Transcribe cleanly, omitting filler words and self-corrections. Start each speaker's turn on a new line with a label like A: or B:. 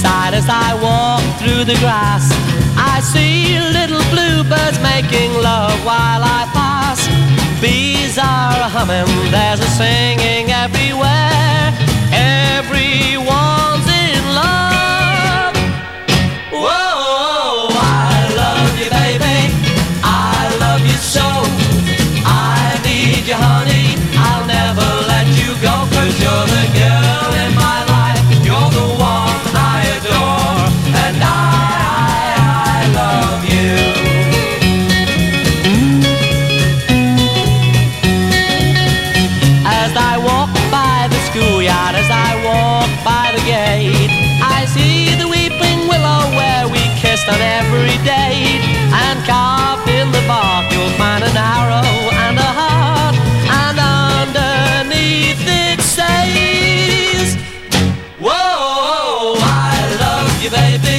A: seaside as I walk through the grass. I see little bluebirds making love while I pass. Bees are humming, there's a singing everywhere. Everyone's in love. Whoa, I love you, baby. I love you so. I need you, honey. I'll never let you go, 'cause you're the girl in my life. You're the one I adore, and I love you. As I walk by the schoolyard, as I walk by the gate, I see the weeping willow where we kissed on every date. And carved in the bark you'll find an arrow and a heart, and underneath it says, whoa, I love you, baby.